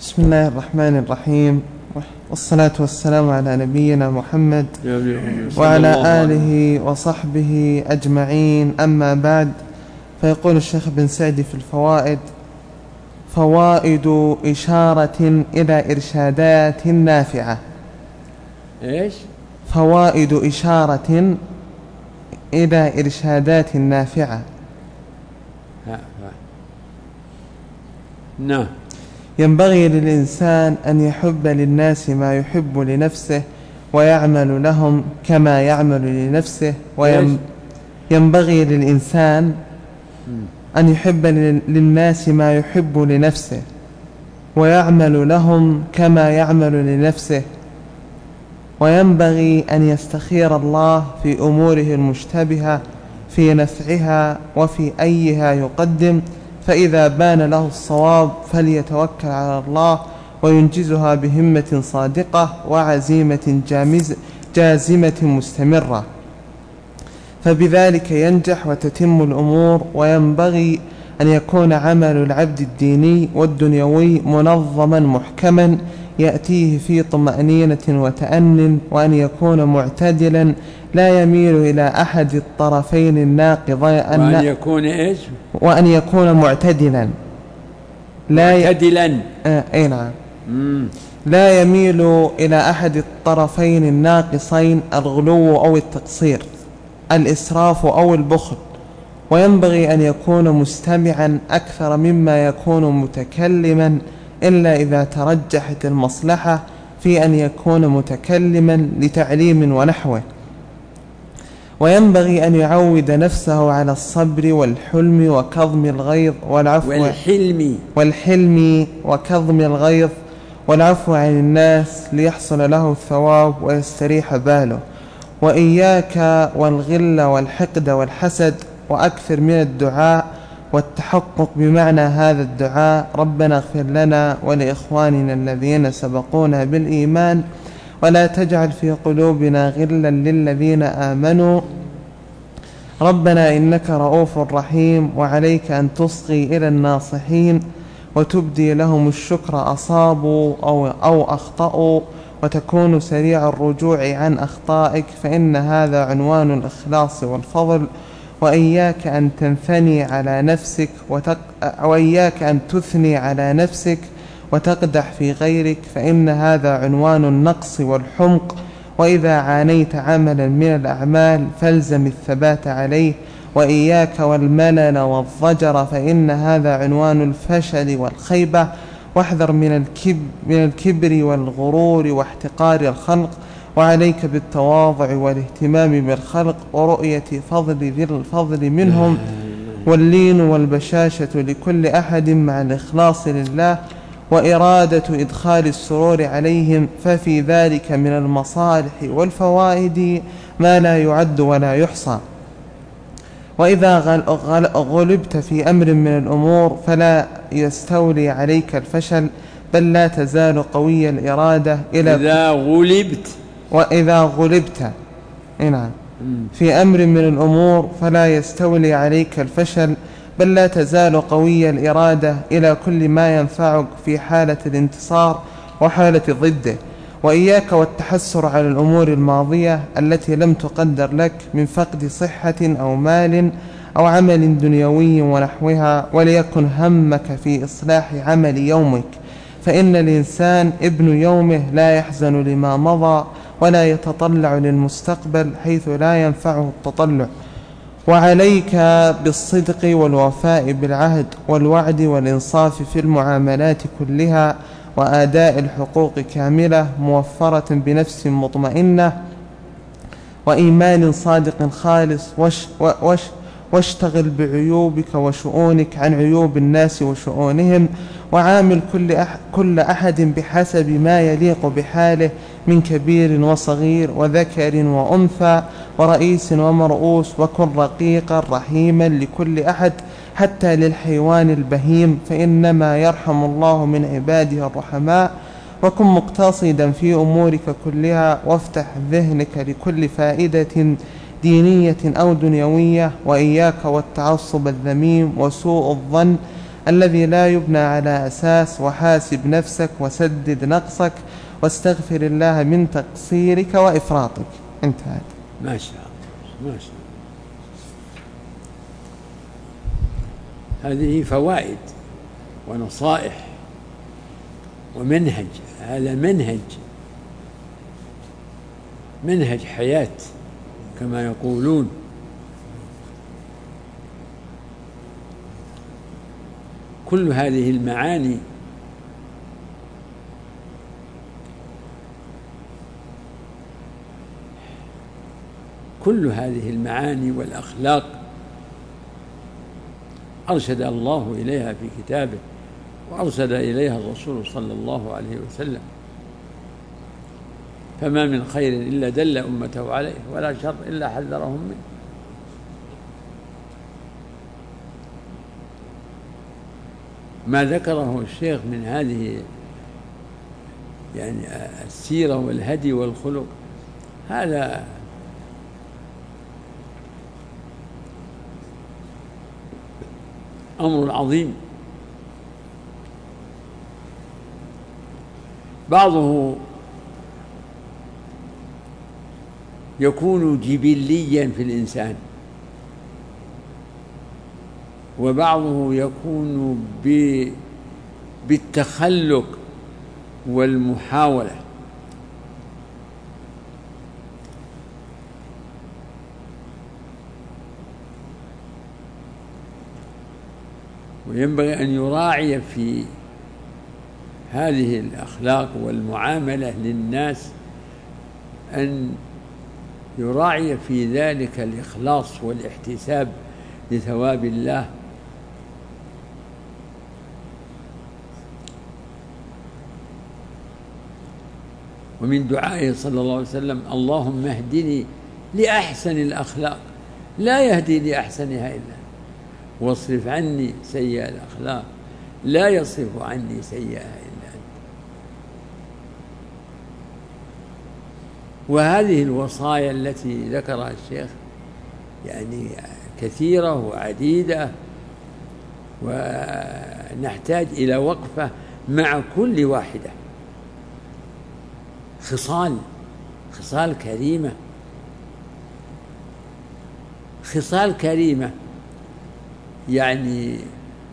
بسم الله الرحمن الرحيم، والصلاة والسلام على نبينا محمد وعلى آله وصحبه أجمعين. أما بعد، فيقول الشيخ بن سعدي في الفوائد: فوائد إشارة إلى إرشادات نافعة. إيش؟ فوائد إشارة إلى إرشادات نافعة. نعم. ينبغي للإنسان أن يحب للناس ما يحب لنفسه ويعمل لهم كما يعمل لنفسه. ينبغي للإنسان أن يحب للناس ما يحب لنفسه ويعمل لهم كما يعمل لنفسه. وينبغي أن يستخير الله في أموره المشتبهة في نفعها وفي أيها يقدم، فإذا بان له الصواب فليتوكل على الله وينجزها بهمة صادقة وعزيمة جازمة مستمرة، فبذلك ينجح وتتم الأمور. وينبغي أن يكون عمل العبد الديني والدنيوي منظما محكما يأتيه في طمأنينة وتأن، وأن يكون معتدلا لا يميل إلى أحد الطرفين الناقضين. وأن يكون إيش؟ وأن يكون معتدلا معتدلا أي نعم. لا يميل إلى أحد الطرفين الناقصين، الغلو أو التقصير، الإسراف أو البخل. وينبغي أن يكون مستمعا أكثر مما يكون متكلما، إلا إذا ترجحت المصلحة في أن يكون متكلما لتعليم ونحوه. وينبغي أن يعود نفسه على الصبر والحلم وكظم الغيظ والحلم وكظم الغيظ والعفو عن الناس ليحصل له الثواب ويستريح باله. وإياك والغل والحقد والحسد، وأكثر من الدعاء والتحقق بمعنى هذا الدعاء: ربنا اغفر لنا ولإخواننا الذين سبقونا بالإيمان ولا تجعل في قلوبنا غلا للذين آمنوا ربنا إنك رؤوف رحيم. وعليك أن تصغي إلى الناصحين وتبدي لهم الشكر أصابوا أو أخطأوا، وتكون سريع الرجوع عن أخطائك، فإن هذا عنوان الإخلاص والفضل. وإياك أن تثني على نفسك وتقدح في غيرك، فإن هذا عنوان النقص والحمق. وإذا عانيت عملا من الأعمال فالزم الثبات عليه. وإياك والملل والضجر، فإن هذا عنوان الفشل والخيبة. واحذر من الكبر والغرور واحتقار الخلق، وعليك بالتواضع والاهتمام بالخلق ورؤية فضل ذي الفضل منهم، واللين والبشاشة لكل أحد مع الإخلاص لله وإرادة إدخال السرور عليهم، ففي ذلك من المصالح والفوائد ما لا يعد ولا يحصى. وإذا غلبت في أمر من الأمور فلا يستولي عليك الفشل، بل لا تزال قوي الإرادة وإذا غلبت في أمر من الأمور فلا يستولي عليك الفشل، بل لا تزال قوي الإرادة إلى كل ما ينفعك في حالة الانتصار وحالة ضده. وإياك والتحسر على الأمور الماضية التي لم تقدر لك من فقد صحة أو مال أو عمل دنيوي ونحوها، وليكن همك في إصلاح عمل يومك، فإن الإنسان ابن يومه لا يحزن لما مضى ولا يتطلع للمستقبل حيث لا ينفعه التطلع. وعليك بالصدق والوفاء بالعهد والوعد والإنصاف في المعاملات كلها، وآداء الحقوق كاملة موفرة بنفس مطمئنة وإيمان صادق خالص. واشتغل بعيوبك وشؤونك عن عيوب الناس وشؤونهم، وعامل كل أحد بحسب ما يليق بحاله من كبير وصغير وذكر وأنثى ورئيس ومرؤوس، وكن رقيقا رحيما لكل أحد حتى للحيوان البهيم، فإنما يرحم الله من عباده الرحماء. وكن مقتصدا في أمورك كلها، وافتح ذهنك لكل فائدة دينية أو دنيوية. وإياك والتعصب الذميم وسوء الظن الذي لا يبنى على أساس. وحاسب نفسك وسدد نقصك واستغفر الله من تقصيرك وإفراطك. انتهى. ما شاء الله ما شاء الله. هذه فوائد ونصائح ومنهج. هذا منهج حياة كما يقولون. كل هذه المعاني والأخلاق أرشد الله إليها في كتابه، وأرشد إليها الرسول صلى الله عليه وسلم. فما من خير إلا دل أمته عليه، ولا شر إلا حذرهم منه. ما ذكره الشيخ من هذه يعني السيرة والهدي والخلق، هذا أمر عظيم. بعضه يكون جبليا في الإنسان، وبعضه يكون بالتخلق والمحاولة. وينبغي أن يراعي في هذه الأخلاق والمعاملة للناس، أن يراعي في ذلك الإخلاص والاحتساب لثواب الله. ومن دعائه صلى الله عليه وسلم: اللهم اهدني لأحسن الأخلاق لا يهدي لأحسنها إلا أنت، واصرف عني سيئ الأخلاق لا يصرف عني سيئها إلا أنت. وهذه الوصايا التي ذكرها الشيخ يعني كثيرة وعديدة، ونحتاج إلى وقفة مع كل واحدة. خصال كريمة يعني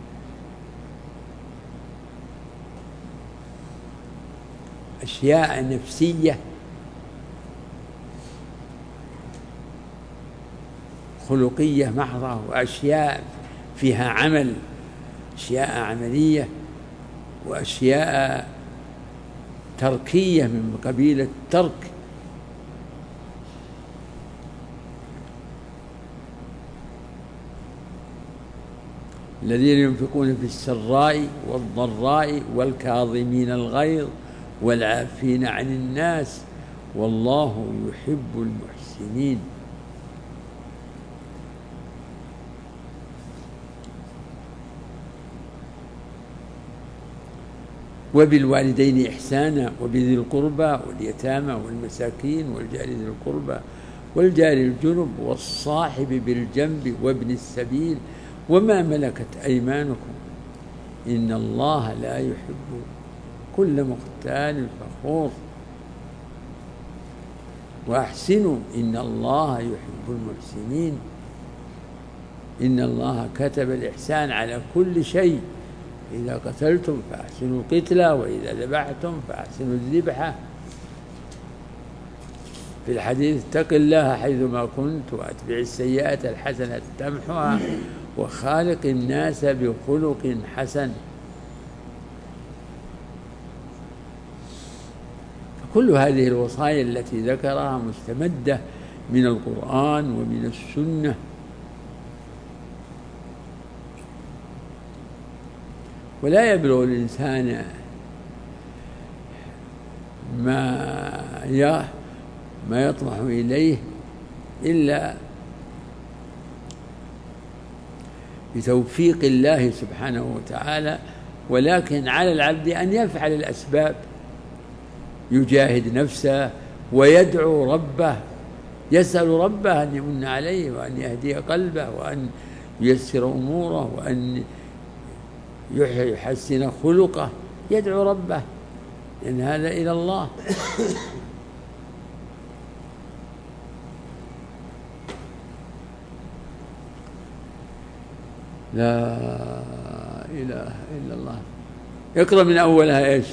أشياء نفسية خلقية محضة، وأشياء فيها عمل، أشياء عملية، وأشياء تركية من قبيل الترك. الذين ينفقون في السراء والضراء والكاظمين الغيظ والعافين عن الناس والله يحب المحسنين. وبالوالدين إحسانا وبذي القربى واليتامى والمساكين والجار ذي القربى والجار الجنب والصاحب بالجنب وابن السبيل وما ملكت أيمانكم إن الله لا يحب كل مختال فخور وأحسنوا إن الله يحب المحسنين. إن الله كتب الإحسان على كل شيء، إذا قتلتم فأحسنوا القتلى وإذا ذبحتم فأحسنوا الذبحة. في الحديث: اتق الله حيثما كنت وأتبع السيئة الحسنة تمحها وخالق الناس بخلق حسن. فكل هذه الوصايا التي ذكرها مستمدة من القرآن ومن السنة. ولا يبلغ الإنسان ما يطمح إليه إلا بتوفيق الله سبحانه وتعالى، ولكن على العبد أن يفعل الأسباب، يجاهد نفسه ويدعو ربه، يسأل ربه أن يمن عليه وأن يهدي قلبه وأن ييسر أموره وأن يحسن خلقه، يدعو ربه، لأن هذا إلى الله. لا إله إلا الله. اقرأ من أولها إيش؟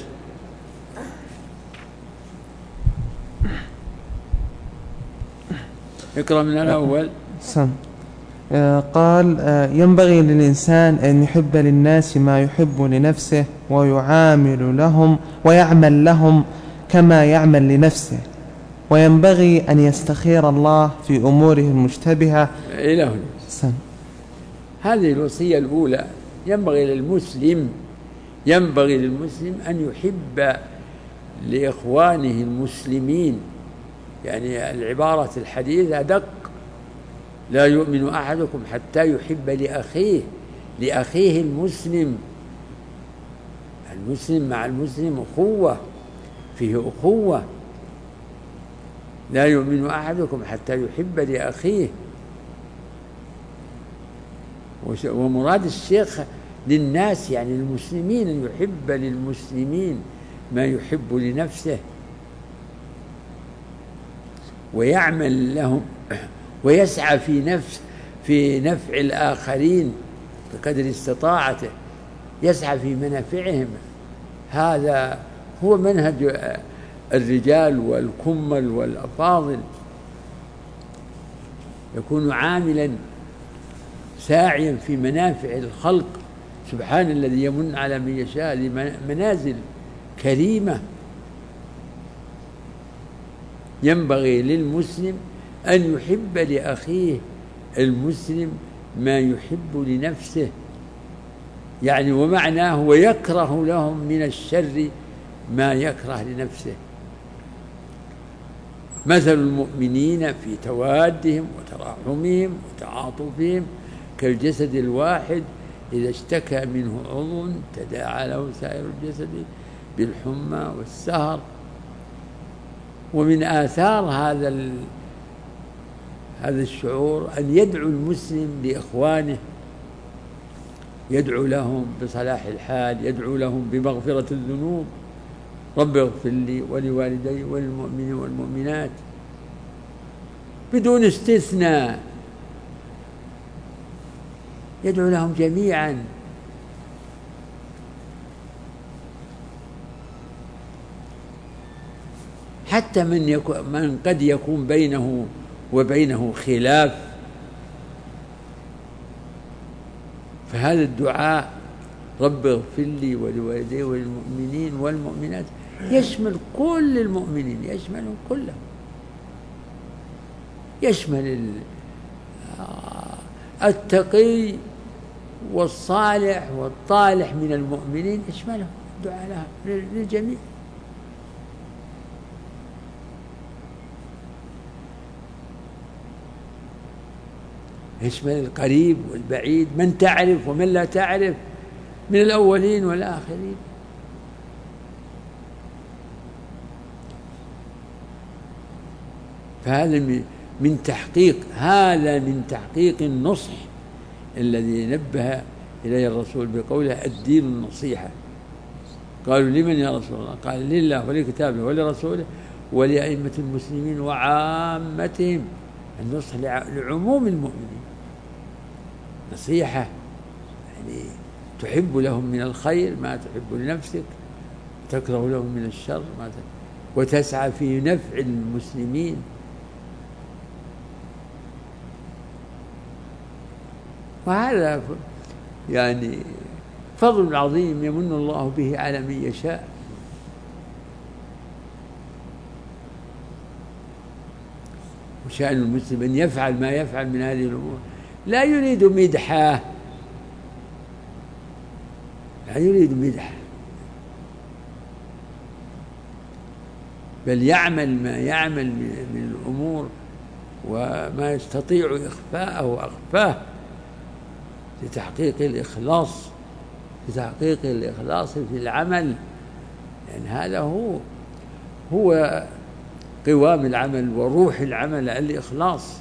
اقرأ من الأول. قال: ينبغي للإنسان أن يحب للناس ما يحب لنفسه، ويعمل لهم كما يعمل لنفسه، وينبغي أن يستخير الله في أموره المشتبهة إلى هنا. هذه الوصية الأولى. ينبغي للمسلم أن يحب لإخوانه المسلمين، يعني العبارة الحديثة أدق: لا يؤمن أحدكم حتى يحب لأخيه المسلم مع المسلم أخوة، فيه أخوة. لا يؤمن أحدكم حتى يحب لأخيه. ومراد الشيخ للناس يعني المسلمين، أن يحب للمسلمين ما يحب لنفسه، ويعمل لهم، ويسعى في نفع الآخرين بقدر استطاعته، يسعى في منافعهم. هذا هو منهج الرجال والكمل والأفاضل، يكون عاملا ساعيا في منافع الخلق. سبحان الذي يمن على من يشاء لمنازل كريمة. ينبغي للمسلم أن يحب لأخيه المسلم ما يحب لنفسه، يعني ومعناه ويكره لهم من الشر ما يكره لنفسه. مثل المؤمنين في توادهم وتراحمهم وتعاطفهم كالجسد الواحد إذا اشتكى منه عضو تداعى له سائر الجسد بالحمى والسهر. ومن آثار هذا الشعور أن يدعو المسلم لإخوانه، يدعو لهم بصلاح الحال، يدعو لهم بمغفرة الذنوب: رب اغفر لي ولوالدي وللمؤمنين والمؤمنات، بدون استثناء، يدعو لهم جميعا. حتى من قد يكون بينه وبينه خلاف، فهذا الدعاء رب اغفر لي ولوالدي وللمؤمنين والمؤمنات يشمل كل المؤمنين، يشملهم كلهم، يشمل التقي والصالح والطالح من المؤمنين، يشملهم الدعاء لهم للجميع. يشمل القريب والبعيد، من تعرف ومن لا تعرف، من الأولين والآخرين. فهذا من تحقيق النصح الذي نبه إليه الرسول بقوله: الدين النصيحة. قالوا: لمن يا رسول الله؟ قال: لله ولكتابه ولرسوله ولأئمة المسلمين وعامتهم. النصح لعموم المؤمنين، نصيحة يعني تحب لهم من الخير ما تحب لنفسك، تكره لهم من الشر وتسعى في نفع المسلمين. وهذا يعني فضل عظيم يمن الله به على من يشاء. وشأن المسلم أن يفعل ما يفعل من هذه الأمور، لا يريد مدحه، بل يعمل ما يعمل من الأمور وما يستطيع إخفاءه وأخفاه لتحقيق الإخلاص في العمل، لأن هذا هو قوام العمل وروح العمل، الإخلاص.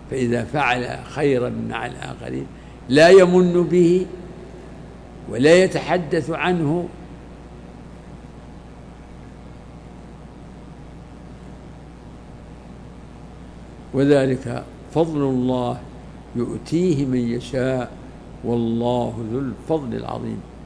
فإذا فعل خيرا مع الآخرين لا يمن به ولا يتحدث عنه، وذلك فضل الله يؤتيه من يشاء والله ذو الفضل العظيم.